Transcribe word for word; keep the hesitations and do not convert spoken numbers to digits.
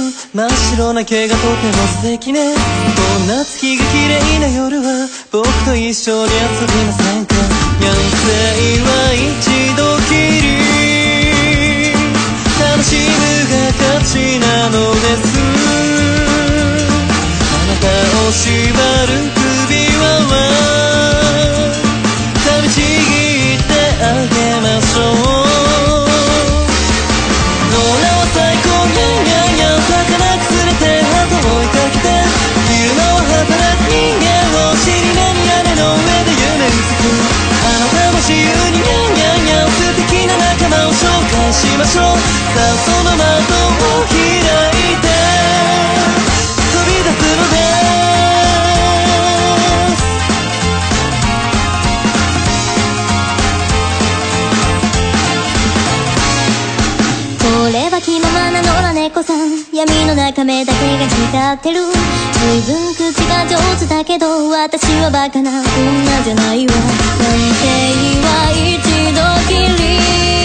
真っ白な毛がとても素敵ね。こんな月が綺麗な夜は僕と一緒に遊びませんか。人生は一度きり、楽しむが勝ちなのです。あなたを縛る首輪は噛みちぎってあげましょう。しましょう。さあその窓を開いて飛び出すのです。これは気ままな野良猫さん、闇の中目だけが光ってる。随分口が上手だけど私はバカな女じゃないわ。人生は一度きり、